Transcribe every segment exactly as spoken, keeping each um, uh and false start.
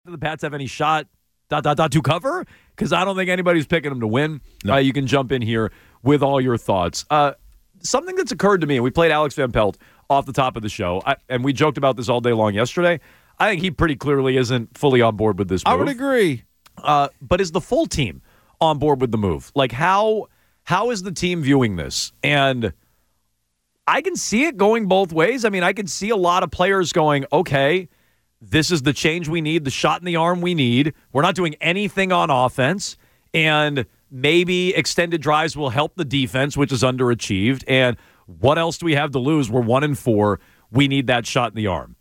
Do the Pats have any shot dot, dot, dot, to cover? Because I don't think anybody's picking them to win. No. Uh, you can jump in here with all your thoughts. Uh, something that's occurred to me, and we played Alex Van Pelt off the top of the show, I, and we joked about this all day long yesterday. I think he pretty clearly isn't fully on board with this move. I would agree. Uh, but is the full team on board with the move? Like, how how is the team viewing this? And I can see it going both ways. I mean, I can see a lot of players going, okay, this is the change we need, the shot in the arm we need. We're not doing anything on offense, and maybe extended drives will help the defense, which is underachieved. And what else do we have to lose? We're one and four. We need that shot in the arm.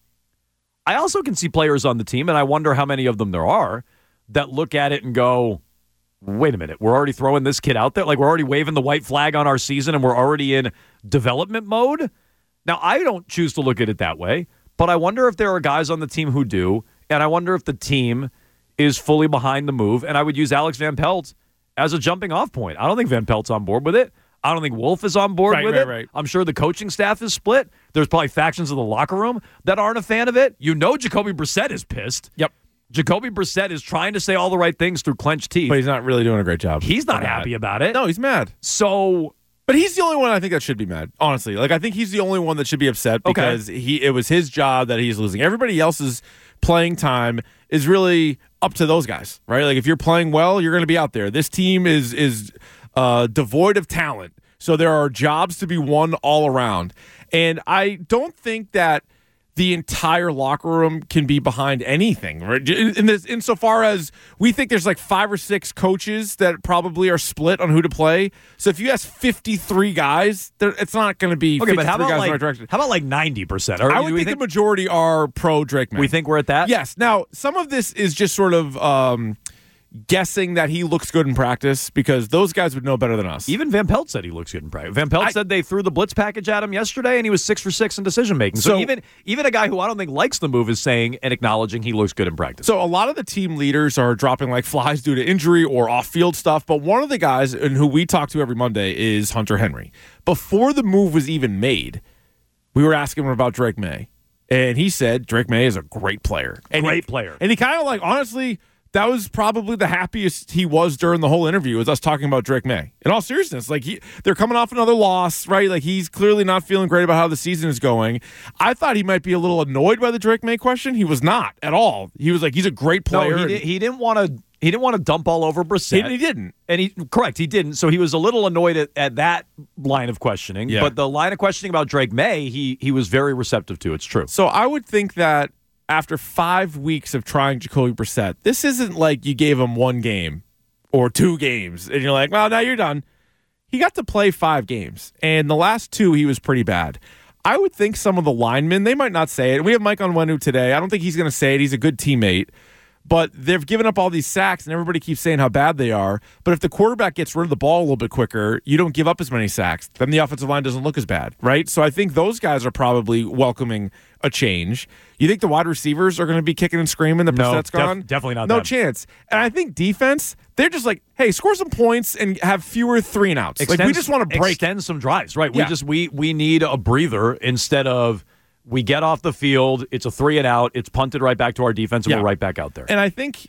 I also can see players on the team, and I wonder how many of them there are, that look at it and go, wait a minute, we're already throwing this kid out there? Like, we're already waving the white flag on our season, and we're already in development mode? Now, I don't choose to look at it that way. But I wonder if there are guys on the team who do, and I wonder if the team is fully behind the move, and I would use Alex Van Pelt as a jumping-off point. I don't think Van Pelt's on board with it. I don't think Wolf is on board right, with right, it. Right. I'm sure the coaching staff is split. There's probably factions of the locker room that aren't a fan of it. You know Jacoby Brissett is pissed. Yep. Jacoby Brissett is trying to say all the right things through clenched teeth. But he's not really doing a great job. He's not happy about it. No, he's mad. So... But he's the only one I think that should be mad, honestly. Like, I think he's the only one that should be upset because okay. he it was his job that he's losing. Everybody else's playing time is really up to those guys, right? Like, if you're playing well, you're going to be out there. This team is is uh, devoid of talent, so there are jobs to be won all around. And I don't think that the entire locker room can be behind anything, right? In this, insofar as we think there's like five or six coaches that probably are split on who to play. So if you ask fifty-three guys, it's not going to be okay. But how about guys like in the right direction. How about like ninety percent? I would think, think the majority are pro Drake May. We think we're at that. Yes. Now some of this is just sort of um, guessing that he looks good in practice because those guys would know better than us. Even Van Pelt said he looks good in practice. Van Pelt I, said they threw the blitz package at him yesterday, and he was six for six in decision making. So, so even even a guy who I don't think likes the move is saying and acknowledging he looks good in practice. So a lot of the team leaders are dropping like flies due to injury or off-field stuff, but one of the guys and who we talk to every Monday is Hunter Henry. Before the move was even made, we were asking him about Drake May, and he said Drake May is a great player. And great he, player. And he kind of like, honestly, that was probably the happiest he was during the whole interview, was us talking about Drake May. In all seriousness, like he, they're coming off another loss, right? Like he's clearly not feeling great about how the season is going. I thought he might be a little annoyed by the Drake May question. He was not at all. He was like, he's a great player. No, he, did, he didn't want to. He didn't want to dump all over Brissett. He, he didn't, and he correct. He didn't. So he was a little annoyed at, at that line of questioning. Yeah. But the line of questioning about Drake May, he he was very receptive to. It's true. So I would think that after five weeks of trying Jacoby Brissett, this isn't like you gave him one game or two games and you're like, well, now you're done. He got to play five games, and the last two he was pretty bad. I would think some of the linemen, they might not say it. We have Mike Onwenu today. I don't think he's going to say it. He's a good teammate. But they've given up all these sacks, and everybody keeps saying how bad they are. But if the quarterback gets rid of the ball a little bit quicker, you don't give up as many sacks. Then the offensive line doesn't look as bad, right? So I think those guys are probably welcoming a change. You think the wide receivers are going to be kicking and screaming that no, Brissett's gone? Def- definitely not. No them. chance. And I think defense, they're just like, hey, score some points and have fewer three and outs. Extend, like we just want to break, extend some drives, right? Yeah. We just we we need a breather instead of. We get off the field, it's a three and out, it's punted right back to our defense, and yeah. we're right back out there. And I think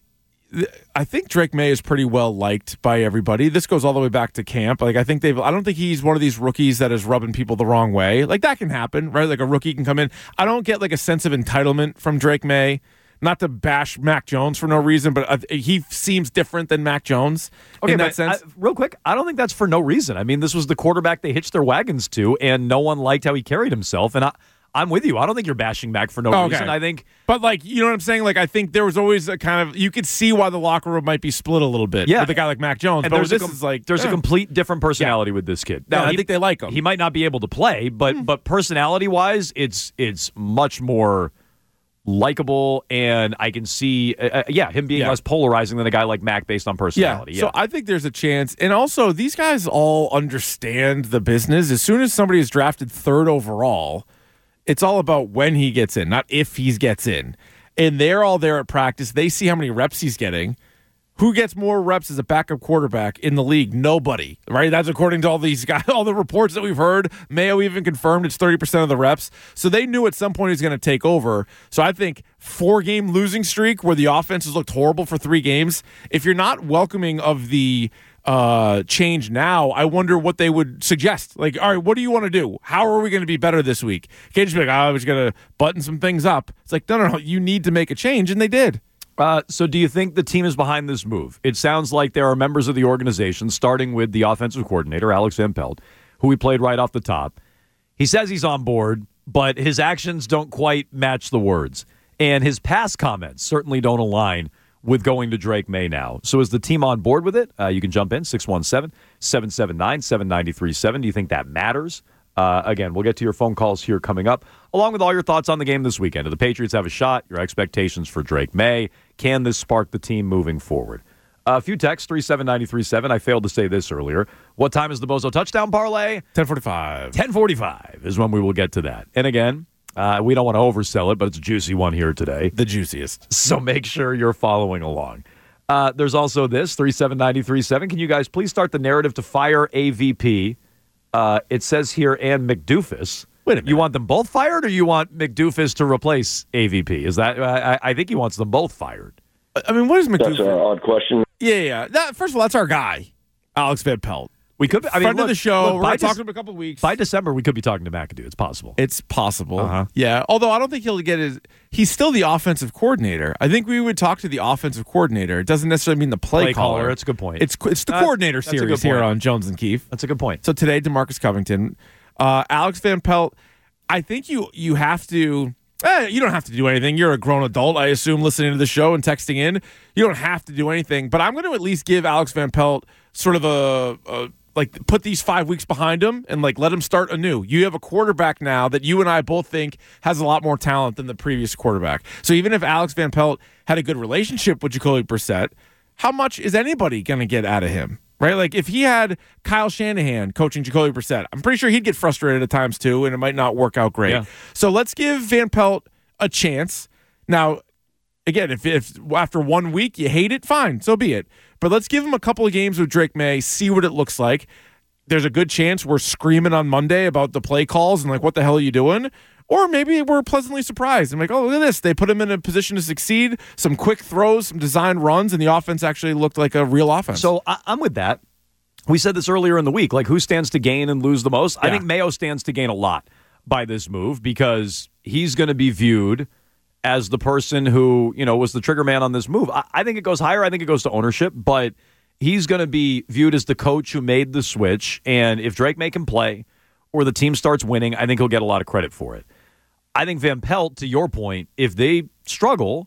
I think Drake May is pretty well liked by everybody. This goes all the way back to camp. Like I think they've I don't think he's one of these rookies that is rubbing people the wrong way. Like that can happen, right? Like a rookie can come in. I don't get like a sense of entitlement from Drake May. Not to bash Mac Jones for no reason, but he seems different than Mac Jones okay, in that sense. I, real quick, I don't think that's for no reason. I mean, this was the quarterback they hitched their wagons to, and no one liked how he carried himself. And I I'm with you. I don't think you're bashing Mac for no okay. reason. I think, but like you know what I'm saying. Like I think there was always a kind of you could see why the locker room might be split a little bit. Yeah. with a guy like Mac Jones. And but there's this a com- is like there's yeah. a complete different personality yeah. with this kid. Now Now, I he, think they like him. He might not be able to play, but mm. but personality wise, it's it's much more likable, and I can see, uh, yeah, him being yeah. less polarizing than a guy like Mac based on personality. Yeah. Yeah. So I think there's a chance. And also, these guys all understand the business. As soon as somebody is drafted third overall, it's all about when he gets in, not if he gets in. And they're all there at practice. They see how many reps he's getting. Who gets more reps as a backup quarterback in the league? Nobody, right? That's according to all these guys, all the reports that we've heard. Mayo even confirmed it's thirty percent of the reps. So they knew at some point he's going to take over. So I think four-game losing streak where the offense has looked horrible for three games, if you're not welcoming of the uh, change now, I wonder what they would suggest. Like, all right, what do you want to do? How are we going to be better this week? You can't just be like, oh, I was going to button some things up. It's like, no, no, no, you need to make a change, and they did. Uh, so do you think the team is behind this move? It sounds like there are members of the organization, starting with the offensive coordinator, Alex Van Pelt, who we played right off the top. He says he's on board, but his actions don't quite match the words. And his past comments certainly don't align with going to Drake May now. So is the team on board with it? Uh, you can jump in, six one seven, seven seven nine, seven nine three seven. Do you think that matters? Uh, again, we'll get to your phone calls here coming up, along with all your thoughts on the game this weekend. Do the Patriots have a shot? Your expectations for Drake May? Can this spark the team moving forward? Uh, a few texts, three seven nine three seven. I failed to say this earlier. What time is the Bozo touchdown parlay? ten forty-five. ten forty-five is when we will get to that. And again, uh, we don't want to oversell it, but it's a juicy one here today. The juiciest. So make sure you're following along. Uh, there's also this, three seven nine three seven. Can you guys please start the narrative to fire A V P? Uh, it says here, and McDoofus. Wait a minute. You want them both fired, or you want McDoofus to replace A V P? Is that? I, I think he wants them both fired. I mean, what is McDoofus? That's an odd question. Yeah, yeah. That, first of all, that's our guy, Alex Van Pelt. We could. Be, I mean, friend look, of the show. look, We're going to talk to him in a couple of weeks. By December, we could be talking to McAdoo. It's possible. It's possible. Uh-huh. Yeah. Although I don't think he'll get his. He's still the offensive coordinator. I think we would talk to the offensive coordinator. It doesn't necessarily mean the play, Play caller. caller. That's a good point. It's it's the Uh, coordinator that's a good series here point. on Jones and Keefe. That's a good point. So today, DeMarcus Covington, uh, Alex Van Pelt. I think you you have to. Eh, you don't have to do anything. You're a grown adult, I assume, listening to the show and texting in. You don't have to do anything. But I'm going to at least give Alex Van Pelt sort of a, a like put these five weeks behind him and like let him start anew. You have a quarterback now that you and I both think has a lot more talent than the previous quarterback. So even if Alex Van Pelt had a good relationship with Jacoby Brissett, how much is anybody going to get out of him? Right? Like if he had Kyle Shanahan coaching Jacoby Brissett, I'm pretty sure he'd get frustrated at times too, and it might not work out great. Yeah. So let's give Van Pelt a chance. Now, again, if, if after one week you hate it, fine, so be it. But let's give him a couple of games with Drake May, see what it looks like. There's a good chance we're screaming on Monday about the play calls and like, what the hell are you doing? Or maybe we're pleasantly surprised and like, oh, look at this. They put him in a position to succeed, some quick throws, some designed runs, and the offense actually looked like a real offense. So I, I'm with that. We said this earlier in the week, like who stands to gain and lose the most? I Yeah. think Mayo stands to gain a lot by this move because he's going to be viewed as the person who, you know, was the trigger man on this move. I, I think it goes higher. I think it goes to ownership, but he's going to be viewed as the coach who made the switch. And if Drake May can play or the team starts winning, I think he'll get a lot of credit for it. I think Van Pelt, to your point, if they struggle,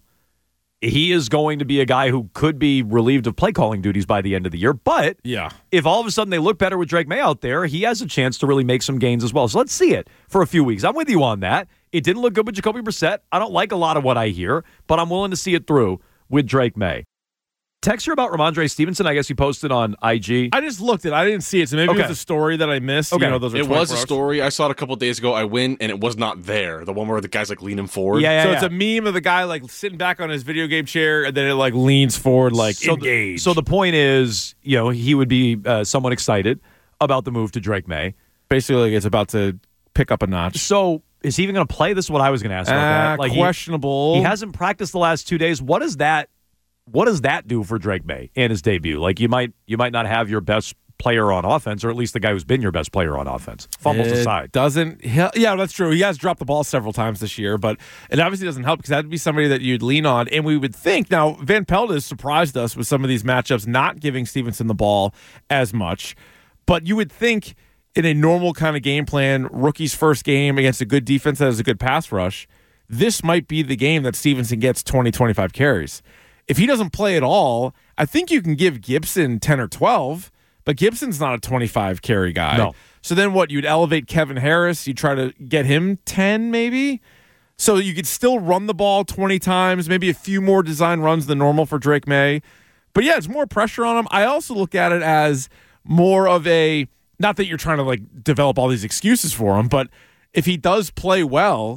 he is going to be a guy who could be relieved of play calling duties by the end of the year. But yeah, if all of a sudden they look better with Drake May out there, he has a chance to really make some gains as well. So let's see it for a few weeks. I'm with you on that. It didn't look good with Jacoby Brissett. I don't like a lot of what I hear, but I'm willing to see it through with Drake May. Text here about Ramondre Stevenson. I guess he posted on I G. I just looked it. I didn't see it, so maybe Okay. it was a story that I missed. Okay. You know, those are It was twenty-four a hours. story. I saw it a couple days ago. I went, and it was not there. The one where the guy's like leaning forward. Yeah, yeah, So yeah. it's a meme of the guy like sitting back on his video game chair, and then it like leans forward, like so engage. The, so the point is, you know, he would be uh, somewhat excited about the move to Drake May. basically, like it's about to pick up a notch. So is he even going to play? This is what I was going to ask about Ah, that. Like he- questionable. He, hasn't practiced the last two days. What does that? What does that do for Drake May in his debut? Like you might you might not have your best player on offense, or at least the guy who's been your best player on offense. Fumbles It aside. Doesn't he- yeah, that's true. He has dropped the ball several times this year, but it obviously doesn't help because that'd be somebody that you'd lean on. And we would think now Van Pelt has surprised us with some of these matchups, not giving Stevenson the ball as much. But you would think in a normal kind of game plan, rookie's first game against a good defense that has a good pass rush, this might be the game that Stevenson gets twenty, twenty-five carries. If he doesn't play at all, I think you can give Gibson ten or twelve, but Gibson's not a twenty-five carry guy. No. So then what? You'd elevate Kevin Harris. You try to get him ten maybe? So you could still run the ball twenty times, maybe a few more design runs than normal for Drake May. But yeah, it's more pressure on him. I also look at it as more of a, not that you're trying to like develop all these excuses for him, but if he does play well,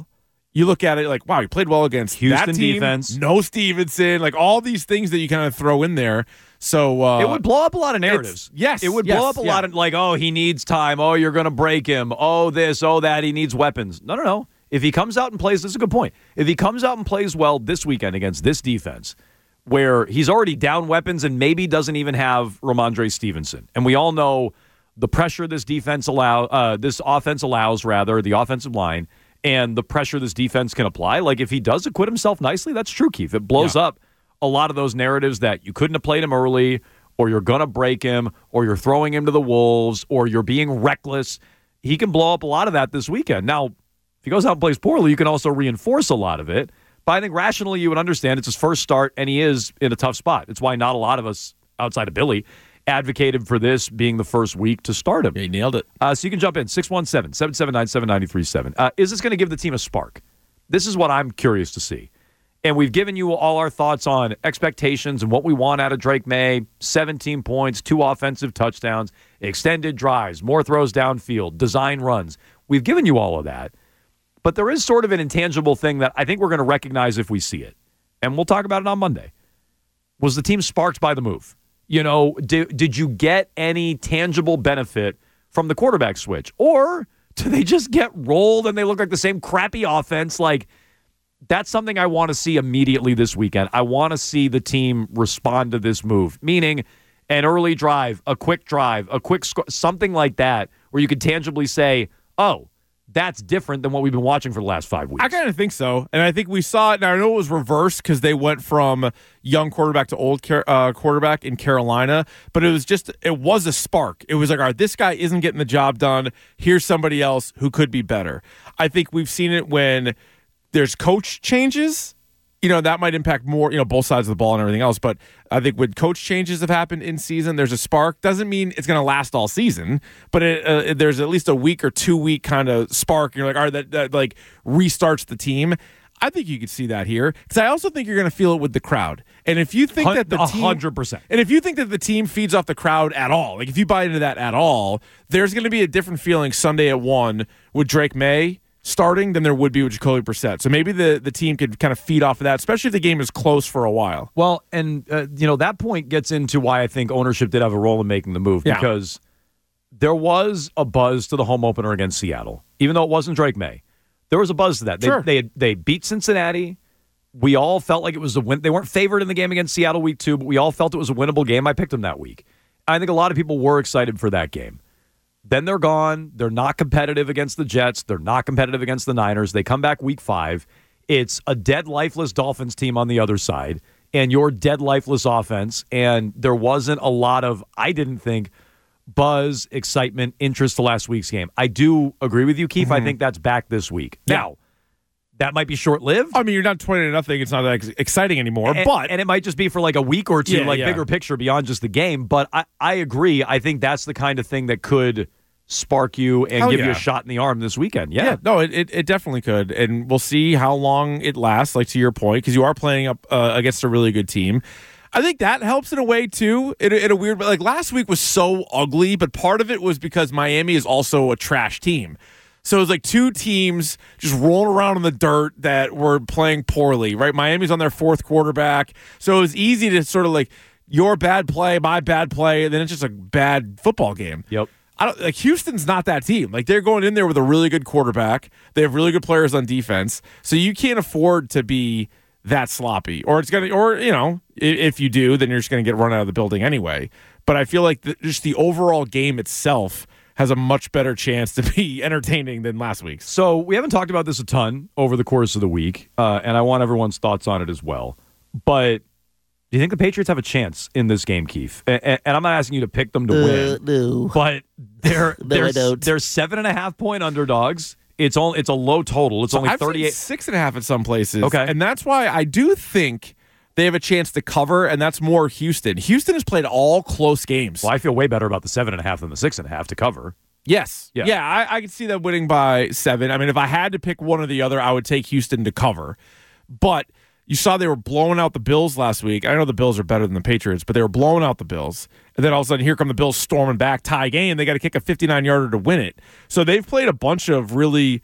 you look at it like, wow, he played well against Houston that team, defense. no Stevenson, like all these things that you kind of throw in there. So uh, it would blow up a lot of narratives. Yes. It would yes, blow up a yeah. lot of like, oh, he needs time. Oh, you're going to break him. Oh, this, oh, that. He needs weapons. No, no, no. If he comes out and plays, this is a good point. If he comes out and plays well this weekend against this defense, where he's already down weapons and maybe doesn't even have Ramondre Stevenson, and we all know the pressure this defense allow, uh, this offense allows, rather, the offensive line, and the pressure this defense can apply. Like, if he does acquit himself nicely, that's true, Keith. It blows Yeah. up a lot of those narratives that you couldn't have played him early, or you're going to break him, or you're throwing him to the wolves, or you're being reckless. He can blow up a lot of that this weekend. Now, if he goes out and plays poorly, you can also reinforce a lot of it. But I think rationally you would understand it's his first start, and he is in a tough spot. It's why not a lot of us, outside of Billy, advocated for this being the first week to start him. Yeah, he nailed it. Uh, so you can jump in, six one seven, seven seven nine, seven nine three seven. Uh, is this going to give the team a spark? This is what I'm curious to see. And we've given you all our thoughts on expectations and what we want out of Drake May. seventeen points, two offensive touchdowns, extended drives, more throws downfield, design runs. We've given you all of that. But there is sort of an intangible thing that I think we're going to recognize if we see it. And we'll talk about it on Monday. Was the team sparked by the move? You know, did, did you get any tangible benefit from the quarterback switch? Or do they just get rolled and they look like the same crappy offense? Like, that's something I want to see immediately this weekend. I want to see the team respond to this move, meaning an early drive, a quick drive, a quick sc- something like that, where you could tangibly say, oh, that's different than what we've been watching for the last five weeks. I kind of think so. And I think we saw it. Now, I know it was reversed because they went from young quarterback to old uh, quarterback in Carolina, but it was just, it was a spark. It was like, all right, this guy isn't getting the job done. Here's somebody else who could be better. I think we've seen it when there's coach changes. You know, that might impact more, you know, both sides of the ball and everything else. But I think when coach changes have happened in season, there's a spark. Doesn't mean it's going to last all season, but it, uh, there's at least a week or two week kind of spark. You're like, all right, that, that like restarts the team. I think you could see that here because I also think you're going to feel it with the crowd. And if you think that the team, one hundred percent. And if you think that the team feeds off the crowd at all, like if you buy into that at all, there's going to be a different feeling Sunday at one with Drake May starting than there would be with Jacoby Brissett. So maybe the, the team could kind of feed off of that, especially if the game is close for a while. Well, and, uh, you know, that point gets into why I think ownership did have a role in making the move, Yeah. because there was a buzz to the home opener against Seattle, even though it wasn't Drake May. There was a buzz to that. They Sure. they, had, they beat Cincinnati. We all felt like it was a win. They weren't favored in the game against Seattle week two, but we all felt it was a winnable game. I picked them that week. I think a lot of people were excited for that game. Then they're gone. They're not competitive against the Jets. They're not competitive against the Niners. They come back week five. It's a dead, lifeless Dolphins team on the other side, and your dead, lifeless offense. And there wasn't a lot of, I didn't think, buzz, excitement, interest to last week's game. I do agree with you, Keith. Mm-hmm. I think that's back this week. Yeah. Now, that might be short-lived. I mean, you're not twenty to nothing. It's not that ex- exciting anymore, and, but and it might just be for like a week or two, Yeah, like yeah. bigger picture beyond just the game. But I, I agree. I think that's the kind of thing that could spark you and Hell give yeah. you a shot in the arm this weekend. Yeah. Yeah, no, it, it, it definitely could. And we'll see how long it lasts, like to your point, because you are playing up uh, against a really good team. I think that helps in a way, too, in a, in a weird way. Like, last week was so ugly, but part of it was because Miami is also a trash team. So it was like two teams just rolling around in the dirt that were playing poorly, right? Miami's on their fourth quarterback. So it was easy to sort of like, your bad play, my bad play, and then it's just a bad football game. Yep. I don't like Houston's not that team. Like, they're going in there with a really good quarterback. They have really good players on defense. So you can't afford to be that sloppy. Or it's gonna or you know, if you do, then you're just gonna get run out of the building anyway. But I feel like the, just the overall game itself has a much better chance to be entertaining than last week's. So we haven't talked about this a ton over the course of the week, uh, and I want everyone's thoughts on it as well. But do you think the Patriots have a chance in this game, Keith? And, and I'm not asking you to pick them to Uh, win, no. but they're No, I they're, don't. they're seven and a half point underdogs. It's only it's a low total. It's only I've seen thirty-eight. six and a half at some places. Okay. And that's why I do think they have a chance to cover, and that's more Houston. Houston has played all close games. Well, I feel way better about the seven and a half than the six and a half to cover. Yes. Yeah. Yeah, I, I could see them winning by seven. I mean, if I had to pick one or the other, I would take Houston to cover. But you saw they were blowing out the Bills last week. I know the Bills are better than the Patriots, but they were blowing out the Bills. And then all of a sudden, here come the Bills storming back, tie game. They got to kick a fifty-nine yarder to win it. So they've played a bunch of really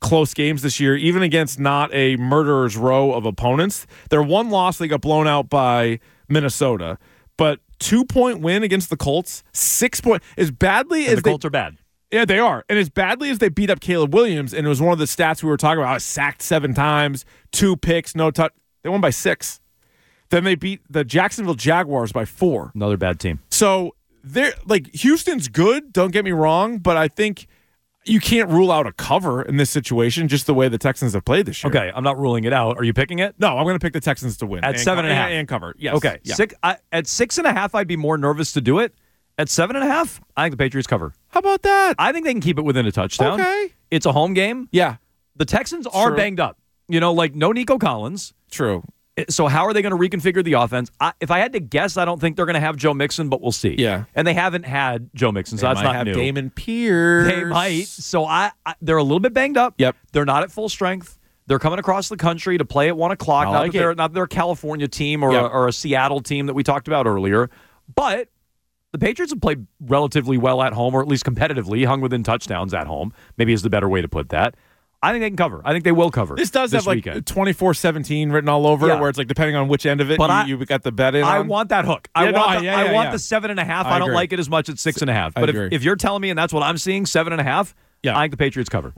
close games this year, even against not a murderer's row of opponents. Their one loss, they got blown out by Minnesota. But two-point win against the Colts, six-point, as badly And as the they... Colts are bad. Yeah, they are. And as badly as they beat up Caleb Williams, and it was one of the stats we were talking about, I was sacked seven times, two picks, no touch. They won by six. Then they beat the Jacksonville Jaguars by four. Another bad team. So they're like Houston's good, don't get me wrong, but I think you can't rule out a cover in this situation just the way the Texans have played this year. Okay, I'm not ruling it out. Are you picking it? No, I'm going to pick the Texans to win. At and seven co- and a half. And, and cover. Yes. Okay. Yeah. Six, I, at six and a half, I'd be more nervous to do it. At seven and a half, I think the Patriots cover. How about that? I think they can keep it within a touchdown. Okay. It's a home game. Yeah. The Texans are True. banged up. You know, like no Nico Collins. True. So how are they going to reconfigure the offense? I, if I had to guess, I don't think they're going to have Joe Mixon, but we'll see. Yeah. And they haven't had Joe Mixon, so They that's might not have new. Damon Pierce. They might. So I, I, they're a little bit banged up. Yep. They're not at full strength. They're coming across the country to play at one o'clock. I Not like that they're it. not that they're a California team or, Yep. a, or a Seattle team that we talked about earlier, but the Patriots have played relatively well at home, or at least competitively, hung within touchdowns at home. Maybe is the better way to put that. I think they can cover. I think they will cover. This does have like weekend. twenty-four seventeen written all over Yeah. it, where it's like depending on which end of it But you, I- you got the bet in I on. want that hook. I Yeah, no, want. the, yeah, I yeah, want yeah. the seven and a half. I I, don't agree. like it as much at six and a half. I But if, agree. if you're telling me, and that's what I'm seeing, seven and a half, Yeah. I think the Patriots cover.